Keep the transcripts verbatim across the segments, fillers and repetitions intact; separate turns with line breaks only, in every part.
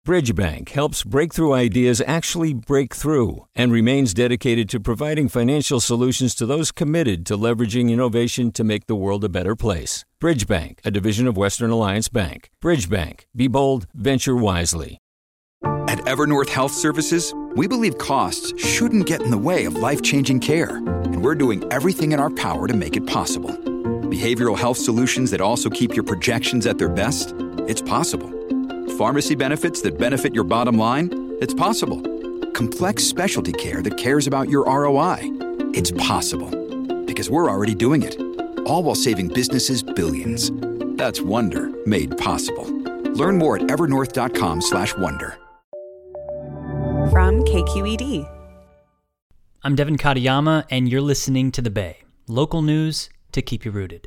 Bridgebank helps breakthrough ideas actually break through and remains dedicated to providing financial solutions to those committed to leveraging innovation to make the world a better place. Bridgebank, a division of Western Alliance Bank. Bridgebank. Be bold. Venture wisely.
At Evernorth Health Services, we believe costs shouldn't get in the way of life-changing care, and we're doing everything in our power to make it possible. Behavioral health solutions that also keep your projections at their best? It's possible. Pharmacy benefits that benefit your bottom line? It's possible. Complex specialty care that cares about your R O I? It's possible. Because we're already doing it. All while saving businesses billions. That's Wonder made possible. Learn more at evernorth.com slash wonder.
From K Q E D.
I'm Devin Katayama, and you're listening to The Bay. Local news to keep you rooted.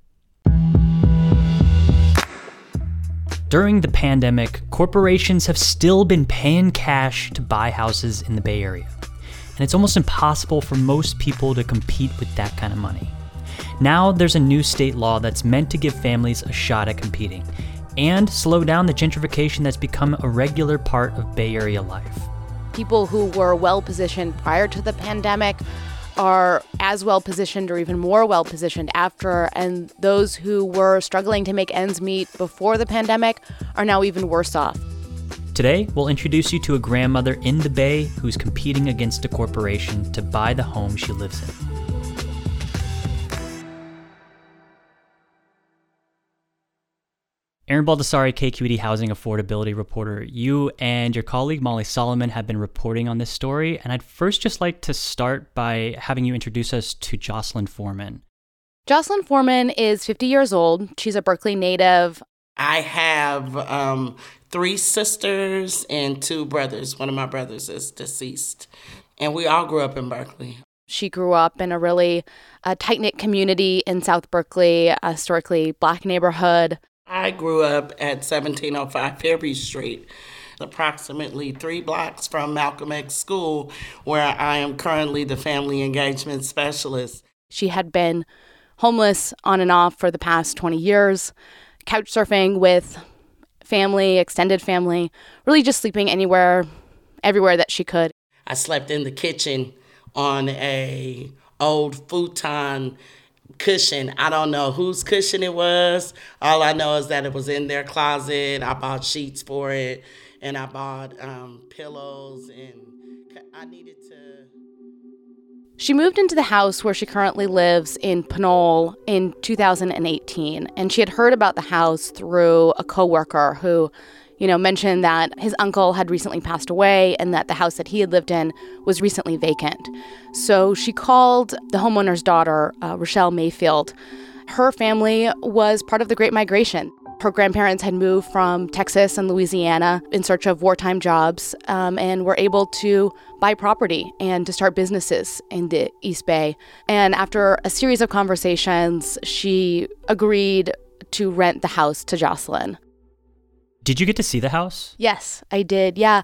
During the pandemic, corporations have still been paying cash to buy houses in the Bay Area. And it's almost impossible for most people to compete with that kind of money. Now there's a new state law that's meant to give families a shot at competing and slow down the gentrification that's become a regular part of Bay Area life.
People who were well-positioned prior to the pandemic are as well-positioned or even more well-positioned after, and those who were struggling to make ends meet before the pandemic are now even worse off.
Today, we'll introduce you to a grandmother in the Bay who's competing against a corporation to buy the home she lives in. Erin Baldessari, K Q E D housing affordability reporter. You and your colleague Molly Solomon have been reporting on this story, and I'd first just like to start by having you introduce us to Jocelyn Foreman.
Jocelyn Foreman is fifty years old. She's a Berkeley native.
I have um, three sisters and two brothers. One of my brothers is deceased, and we all grew up in Berkeley.
She grew up in a really uh, tight-knit community in South Berkeley, a historically Black neighborhood.
I grew up at seventeen oh five Fairview Street, approximately three blocks from Malcolm X School, where I am currently the family engagement specialist.
She had been homeless on and off for the past twenty years, couch surfing with family, extended family, really just sleeping anywhere, everywhere that she could.
I slept in the kitchen on a old futon cushion. I don't know whose cushion it was. All I know is that it was in their closet. I bought sheets for it, and I bought um, pillows, and I needed to...
She moved into the house where she currently lives in Pinole in two thousand eighteen, and she had heard about the house through a coworker who, you know, mentioned that his uncle had recently passed away and that the house that he had lived in was recently vacant. So she called the homeowner's daughter, uh, Rochelle Mayfield. Her family was part of the Great Migration. Her grandparents had moved from Texas and Louisiana in search of wartime jobs um, and were able to buy property and to start businesses in the East Bay. And after a series of conversations, she agreed to rent the house to Jocelyn.
Did you get to see the house?
Yes, I did. Yeah.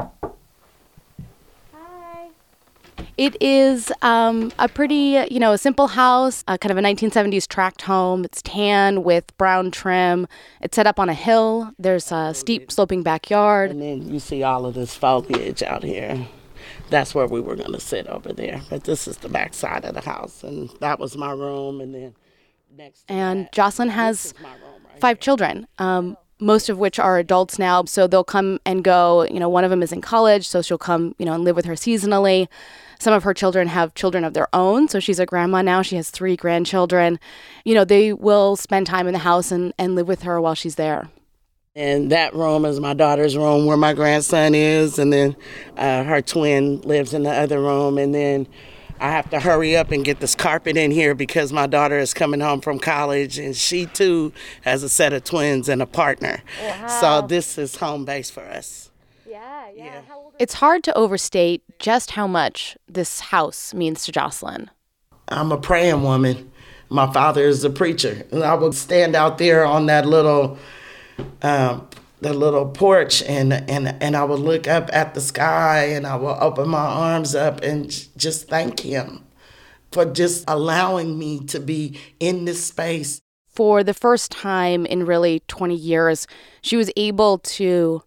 Hi. It is um, a pretty, you know, a simple house, uh, kind of a nineteen seventies tract home. It's tan with brown trim. It's set up on a hill. There's a steep sloping backyard.
And then you see all of this foliage out here. That's where we were going to sit over there. But this is the back side of the house. And that was my room. And then next to
And
that,
Jocelyn has
right
five
here.
children. Um, most of which are adults now, so they'll come and go. You know, one of them is in college, so she'll come, you know, and live with her seasonally. Some of her children have children of their own, so she's a grandma now. She has three grandchildren. You know, they will spend time in the house and, and live with her while she's there.
And that room is my daughter's room where my grandson is, and then uh, her twin lives in the other room, and then I have to hurry up and get this carpet in here because my daughter is coming home from college, and she, too, has a set of twins and a partner. Wow. So this is home base for us.
Yeah, yeah. yeah. How old are it's hard to overstate just how much this house means to Jocelyn.
I'm a praying woman. My father is a preacher, and I would stand out there on that little... Um, the little porch, and, and and I would look up at the sky, and I would open my arms up and j- just thank him for just allowing me to be in this space.
For the first time in really twenty years, she was able to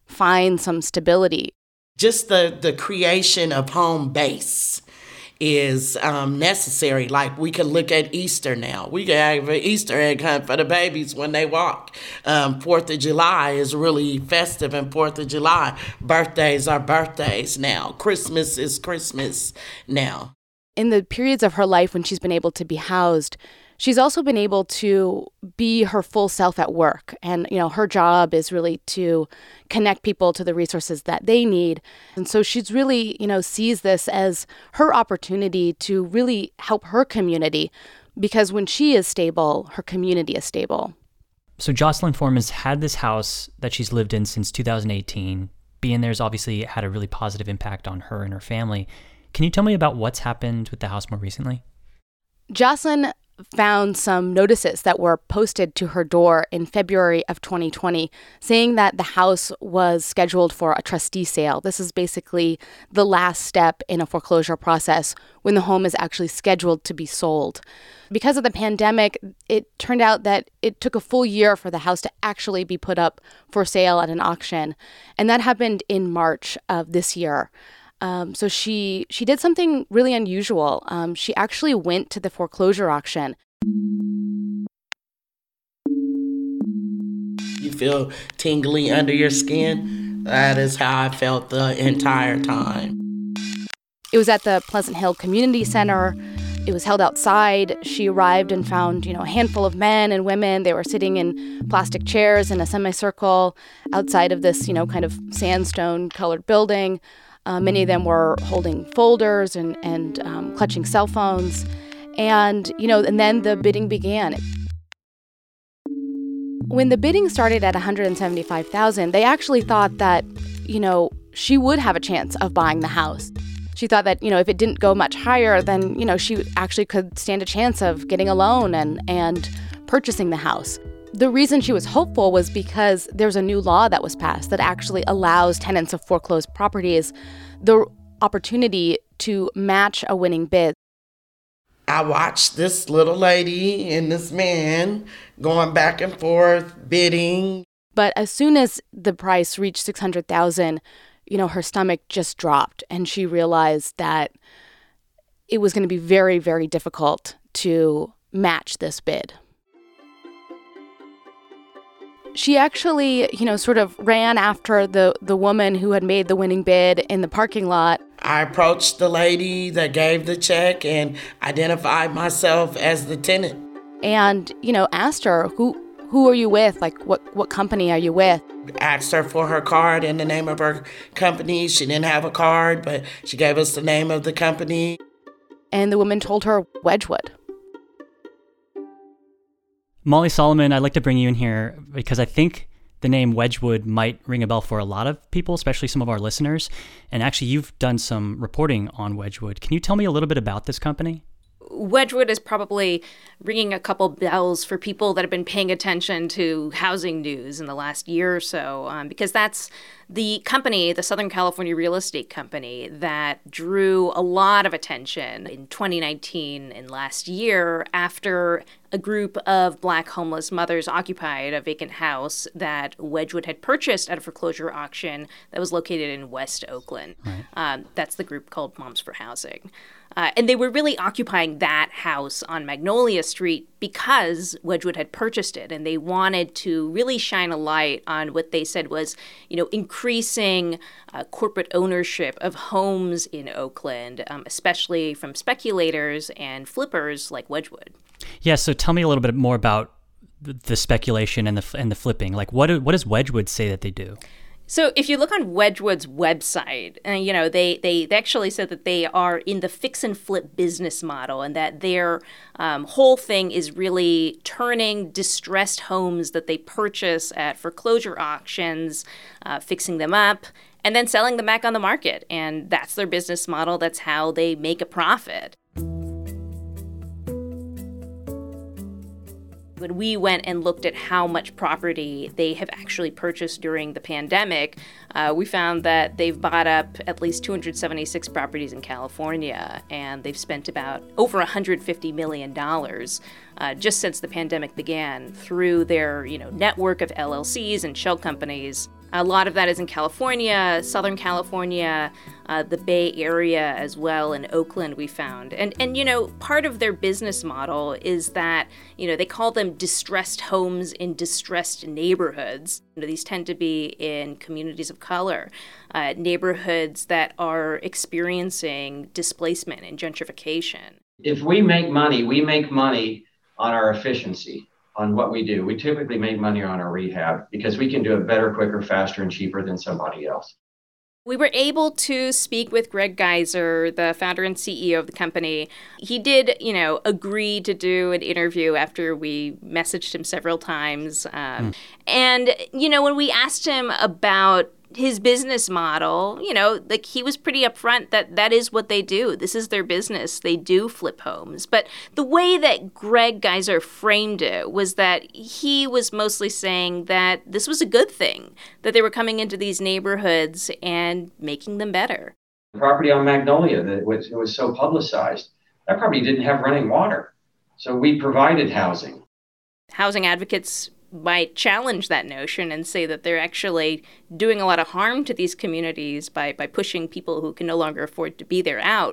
find some stability.
Just the, the creation of home base is um, necessary. Like, we can look at Easter now. We can have an Easter egg hunt for the babies when they walk. Um, Fourth of July is really festive, and Fourth of July, birthdays are birthdays now. Christmas is Christmas now.
In the periods of her life when she's been able to be housed, she's also been able to be her full self at work. And, you know, her job is really to connect people to the resources that they need. And so she's really, you know, sees this as her opportunity to really help her community, because when she is stable, her community is stable.
So Jocelyn Foreman's had this house that she's lived in since two thousand eighteen. Being there's obviously had a really positive impact on her and her family. Can you tell me about what's happened with the house more recently?
Jocelyn found some notices that were posted to her door in February of twenty twenty saying that the house was scheduled for a trustee sale. This is basically the last step in a foreclosure process when the home is actually scheduled to be sold. Because of the pandemic, it turned out that it took a full year for the house to actually be put up for sale at an auction. And that happened in March of this year. Um, so she she did something really unusual. Um, she actually went to the foreclosure auction.
You feel tingly under your skin? That is how I felt the entire time.
It was at the Pleasant Hill Community Center. It was held outside. She arrived and found, you know, a handful of men and women. They were sitting in plastic chairs in a semicircle outside of this, you know, kind of sandstone-colored building. Uh, many of them were holding folders and, and um, clutching cell phones. And, you know, and then the bidding began. When the bidding started at one hundred seventy-five thousand dollars, they actually thought that, you know, she would have a chance of buying the house. She thought that, you know, if it didn't go much higher, then, you know, she actually could stand a chance of getting a loan and, and purchasing the house. The reason she was hopeful was because there's a new law that was passed that actually allows tenants of foreclosed properties the opportunity to match a winning bid.
I watched this little lady and this man going back and forth, bidding.
But as soon as the price reached six hundred thousand dollars, you know, her stomach just dropped, and she realized that it was going to be very, very difficult to match this bid. She actually, you know, sort of ran after the, the woman who had made the winning bid in the parking lot.
I approached the lady that gave the check and identified myself as the tenant.
And, you know, asked her, who who are you with? Like, what, what company are you with?
Asked her for her card and the name of her company. She didn't have a card, but she gave us the name of the company.
And the woman told her Wedgwood.
Molly Solomon, I'd like to bring you in here because I think the name Wedgwood might ring a bell for a lot of people, especially some of our listeners. And actually, you've done some reporting on Wedgwood. Can you tell me a little bit about this company?
Wedgwood is probably ringing a couple bells for people that have been paying attention to housing news in the last year or so, um, because that's the company, the Southern California real estate company, that drew a lot of attention in twenty nineteen and last year after a group of Black homeless mothers occupied a vacant house that Wedgwood had purchased at a foreclosure auction that was located in West Oakland. Right. Um, that's the group called Moms for Housing. Uh, and they were really occupying that house on Magnolia Street because Wedgwood had purchased it, and they wanted to really shine a light on what they said was, you know, increasing uh, corporate ownership of homes in Oakland, um, especially from speculators and flippers like Wedgwood.
Yeah, so tell me a little bit more about the speculation and the and the flipping. Like, what do, what does Wedgwood say that they do?
So if you look on Wedgwood's website, uh, you know, they, they, they actually said that they are in the fix and flip business model, and that their um, whole thing is really turning distressed homes that they purchase at foreclosure auctions, uh, fixing them up, and then selling them back on the market. And that's their business model. That's how they make a profit. When we went and looked at how much property they have actually purchased during the pandemic, uh, we found that they've bought up at least two hundred seventy-six properties in California, and they've spent about over one hundred fifty million dollars uh, just since the pandemic began through their, you know, network of L L Cs and shell companies. A lot of that is in California, Southern California, uh, the Bay Area as well, in Oakland we found. And, and, you know, part of their business model is that, you know, they call them distressed homes in distressed neighborhoods. You know, these tend to be in communities of color, uh, neighborhoods that are experiencing displacement and gentrification.
If we make money, we make money on our efficiency. On what we do. We typically make money on our rehab because we can do it better, quicker, faster, and cheaper than somebody else.
We were able to speak with Greg Geiser, the founder and C E O of the company. He did, you know, agree to do an interview after we messaged him several times. Um, mm. And, you know, when we asked him about his business model, you know, like he was pretty upfront that that is what they do. This is their business. They do flip homes. But the way that Greg Geiser framed it was that he was mostly saying that this was a good thing, that they were coming into these neighborhoods and making them better.
The property on Magnolia that was, it was so publicized, that property didn't have running water. So we provided housing.
Housing advocates might challenge that notion and say that they're actually doing a lot of harm to these communities by, by pushing people who can no longer afford to be there out.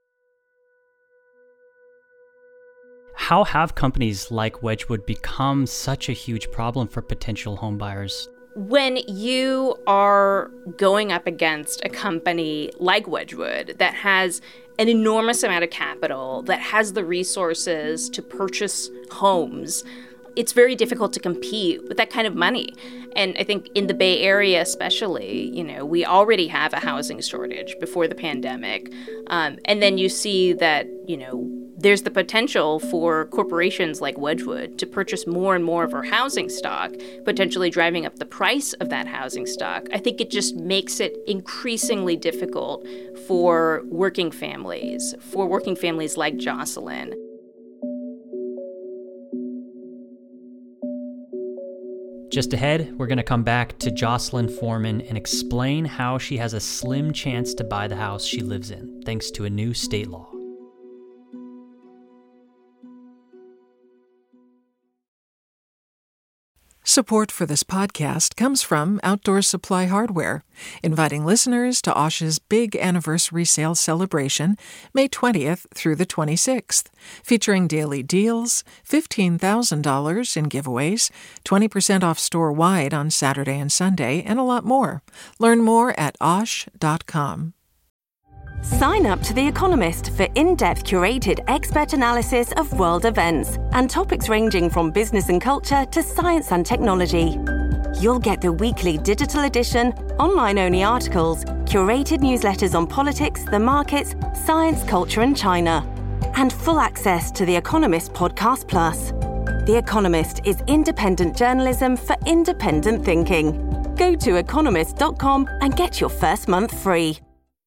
How have companies like Wedgwood become such a huge problem for potential homebuyers?
When you are going up against a company like Wedgwood that has an enormous amount of capital, that has the resources to purchase homes, it's very difficult to compete with that kind of money. And I think in the Bay Area especially, you know, we already have a housing shortage before the pandemic. Um, and then you see that, you know, there's the potential for corporations like Wedgwood to purchase more and more of our housing stock, potentially driving up the price of that housing stock. I think it just makes it increasingly difficult for working families, for working families like Jocelyn.
Just ahead, we're going to come back to Jocelyn Foreman and explain how she has a slim chance to buy the house she lives in, thanks to a new state law.
Support for this podcast comes from Outdoor Supply Hardware, inviting listeners to Osh's big anniversary sale celebration, May twentieth through the twenty-sixth, featuring daily deals, fifteen thousand dollars in giveaways, twenty percent off store-wide on Saturday and Sunday, and a lot more. Learn more at osh dot com.
Sign up to The Economist for in-depth curated expert analysis of world events and topics ranging from business and culture to science and technology. You'll get the weekly digital edition, online-only articles, curated newsletters on politics, the markets, science, culture, and China, and full access to The Economist Podcast Plus. The Economist is independent journalism for independent thinking. Go to economist dot com and get your first month free.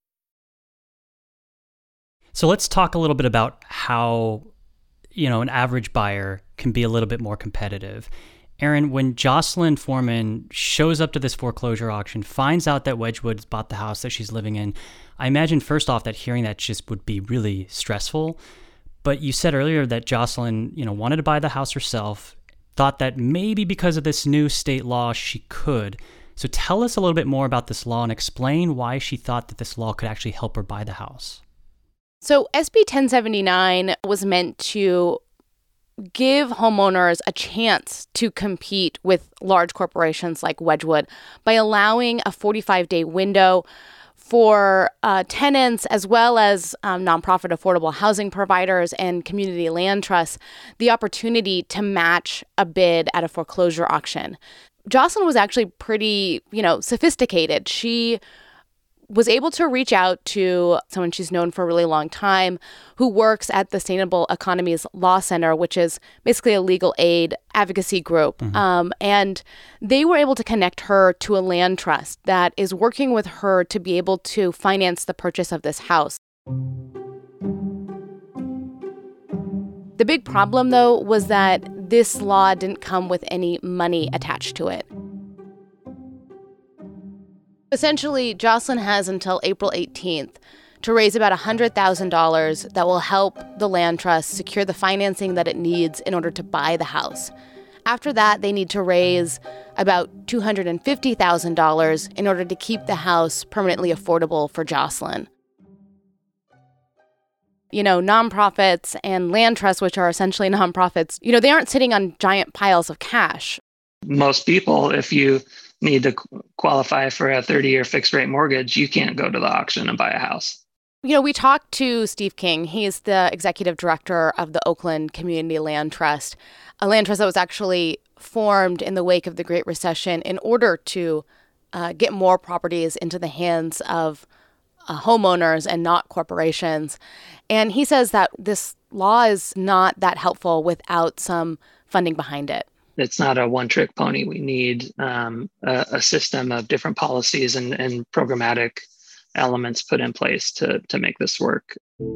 So let's talk a little bit about how, you know, an average buyer can be a little bit more competitive. Erin, when Jocelyn Foreman shows up to this foreclosure auction, finds out that Wedgwood's bought the house that she's living in, I imagine first off that hearing that just would be really stressful. But you said earlier that Jocelyn, you know, wanted to buy the house herself, thought that maybe because of this new state law she could. So tell us a little bit more about this law and explain why she thought that this law could actually help her buy the house.
So S B ten seventy-nine was meant to give homeowners a chance to compete with large corporations like Wedgwood by allowing a forty-five day window for uh, tenants as well as um, nonprofit affordable housing providers and community land trusts the opportunity to match a bid at a foreclosure auction. Jocelyn was actually pretty, you know, sophisticated. She was able to reach out to someone she's known for a really long time who works at the Sustainable Economies Law Center, which is basically a legal aid advocacy group. Mm-hmm. Um, and they were able to connect her to a land trust that is working with her to be able to finance the purchase of this house. The big problem, though, was that this law didn't come with any money attached to it. Essentially, Jocelyn has until April eighteenth to raise about one hundred thousand dollars that will help the land trust secure the financing that it needs in order to buy the house. After that, they need to raise about two hundred fifty thousand dollars in order to keep the house permanently affordable for Jocelyn. You know, nonprofits and land trusts, which are essentially nonprofits, you know, they aren't sitting on giant piles of cash.
Most people, if you need to qualify for a thirty-year fixed rate mortgage, you can't go to the auction and buy a house.
You know, we talked to Steve King. He's the executive director of the Oakland Community Land Trust, a land trust that was actually formed in the wake of the Great Recession in order to uh, get more properties into the hands of uh, homeowners and not corporations. And he says that this law is not that helpful without some funding behind it.
It's not a one-trick pony. We need um, a, a system of different policies and, and programmatic elements put in place to, to make this work.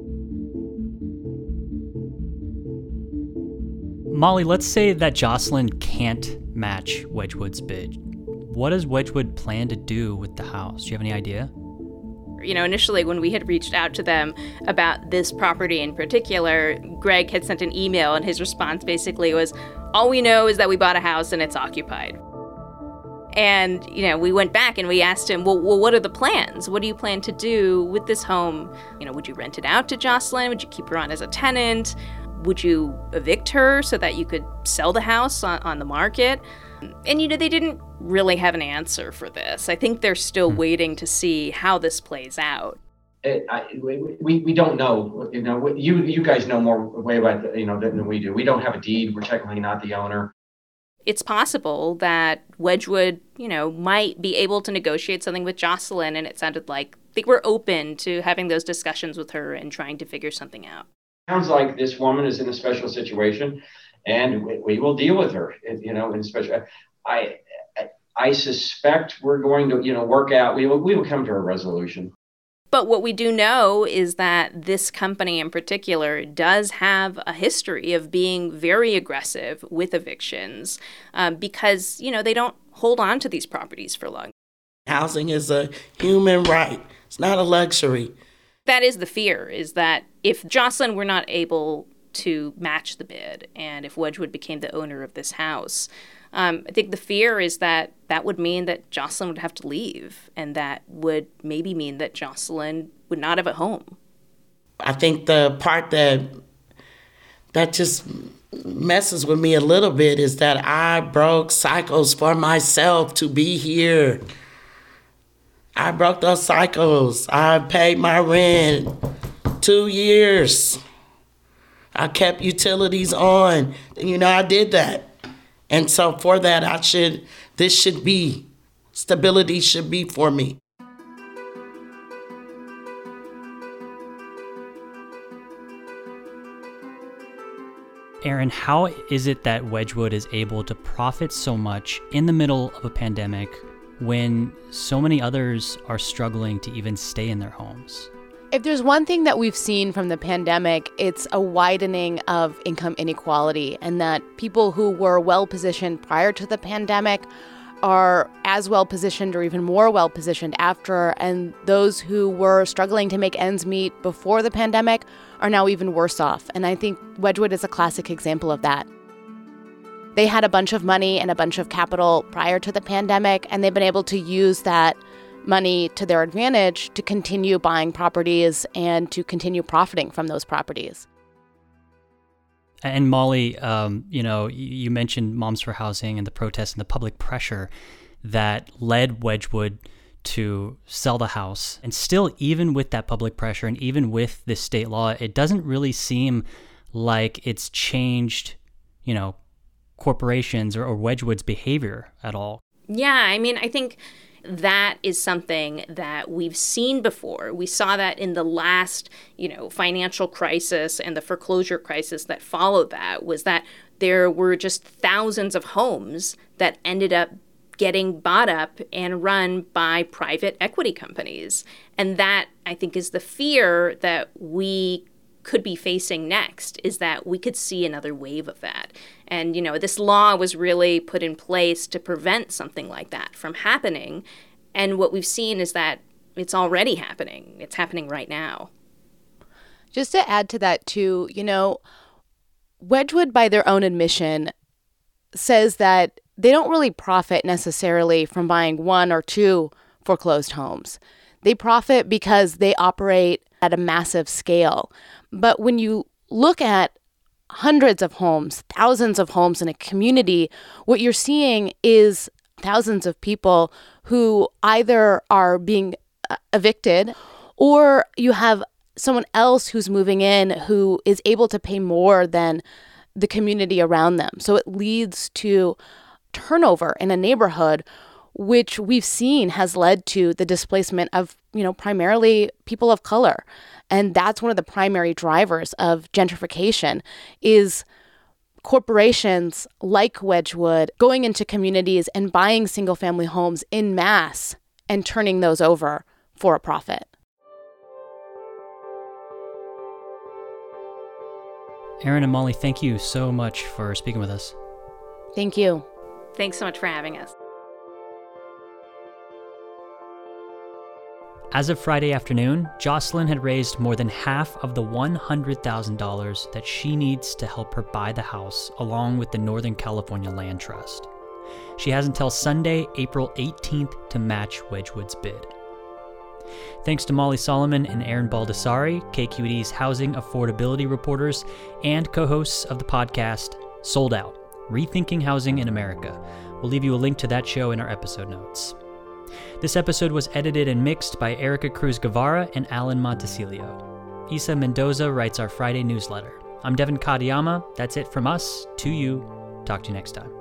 Molly, let's say that Jocelyn can't match Wedgwood's bid. What does Wedgwood plan to do with the house? Do you have any idea?
You know, initially when we had reached out to them about this property in particular, Greg had sent an email and his response basically was, all we know is that we bought a house and it's occupied. And, you know, we went back and we asked him, well, well, what are the plans? What do you plan to do with this home? You know, would you rent it out to Jocelyn? Would you keep her on as a tenant? Would you evict her so that you could sell the house on, on the market? And, you know, they didn't really have an answer for this. I think they're still mm-hmm. waiting to see how this plays out.
It, I, we, we don't know. You know, you you guys know more way about you know than we do. We don't have a deed. We're technically not the owner.
It's possible that Wedgwood, you know, might be able to negotiate something with Jocelyn, and it sounded like they were open to having those discussions with her and trying to figure something out.
Sounds like this woman is in a special situation, and we, we will deal with her. You know, in special. I I suspect we're going to you know work out. We will we will come to a resolution.
But what we do know is that this company in particular does have a history of being very aggressive with evictions um, because, you know, they don't hold on to these properties for long.
Housing is a human right. It's not a luxury.
That is the fear, is that if Jocelyn were not able to match the bid and if Wedgwood became the owner of this house, Um, I think the fear is that that would mean that Jocelyn would have to leave, and that would maybe mean that Jocelyn would not have a home.
I think the part that that just messes with me a little bit is that I broke cycles for myself to be here. I broke those cycles. I paid my rent two years. I kept utilities on. You know, I did that. And so for that, I should, this should be, stability should be for me.
Erin, how is it that Wedgwood is able to profit so much in the middle of a pandemic when so many others are struggling to even stay in their homes?
If there's one thing that we've seen from the pandemic, it's a widening of income inequality, and that people who were well-positioned prior to the pandemic are as well-positioned or even more well-positioned after, and those who were struggling to make ends meet before the pandemic are now even worse off. And I think Wedgwood is a classic example of that. They had a bunch of money and a bunch of capital prior to the pandemic, and they've been able to use that money to their advantage to continue buying properties and to continue profiting from those properties.
And Molly, um, you know, you mentioned Moms for Housing and the protests and the public pressure that led Wedgwood to sell the house. And still, even with that public pressure and even with this state law, it doesn't really seem like it's changed, you know, corporations or, or Wedgwood's behavior at all.
Yeah, I mean, I think that is something that we've seen before. We saw that in the last, you know, financial crisis and the foreclosure crisis that followed that, was that there were just thousands of homes that ended up getting bought up and run by private equity companies. And that, I think, is the fear that we could be facing next, is that we could see another wave of that. And, you know, this law was really put in place to prevent something like that from happening. And what we've seen is that it's already happening. It's happening right now.
Just to add to that, too, you know, Wedgwood, by their own admission, says that they don't really profit necessarily from buying one or two foreclosed homes. They profit because they operate at a massive scale. But when you look at hundreds of homes, thousands of homes in a community, what you're seeing is thousands of people who either are being evicted or you have someone else who's moving in who is able to pay more than the community around them. So it leads to turnover in a neighborhood, which we've seen has led to the displacement of, you know, primarily people of color. And that's one of the primary drivers of gentrification is corporations like Wedgwood going into communities and buying single-family homes en masse and turning those over for a profit.
Erin and Molly, thank you so much for speaking with us.
Thank you.
Thanks so much for having us.
As of Friday afternoon, Jocelyn had raised more than half of the one hundred thousand dollars that she needs to help her buy the house, along with the Northern California Land Trust. She has until Sunday, April eighteenth to match Wedgwood's bid. Thanks to Molly Solomon and Erin Baldassari, K Q E D's housing affordability reporters and co-hosts of the podcast Sold Out, Rethinking Housing in America. We'll leave you a link to that show in our episode notes. This episode was edited and mixed by Erica Cruz Guevara and Alan Montecillo. Isa Mendoza writes our Friday newsletter. I'm Devin Kadiyama. That's it from us to you. Talk to you next time.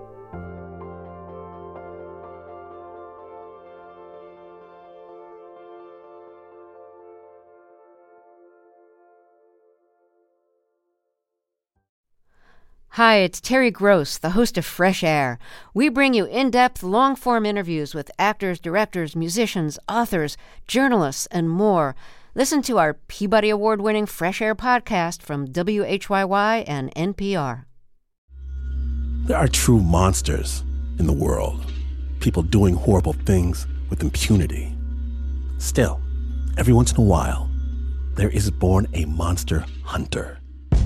Hi, it's Terry Gross, the host of Fresh Air. We bring you in-depth, long-form interviews with actors, directors, musicians, authors, journalists, and more. Listen to our Peabody Award-winning Fresh Air podcast from W H Y Y and N P R.
There are true monsters in the world. People doing horrible things with impunity. Still, every once in a while, there is born a monster hunter.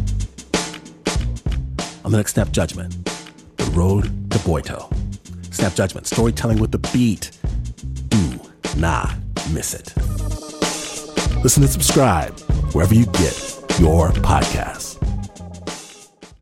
On the next Snap Judgment, The Road to Boito. Snap Judgment, storytelling with the beat. Do not miss it. Listen and subscribe wherever you get your podcast.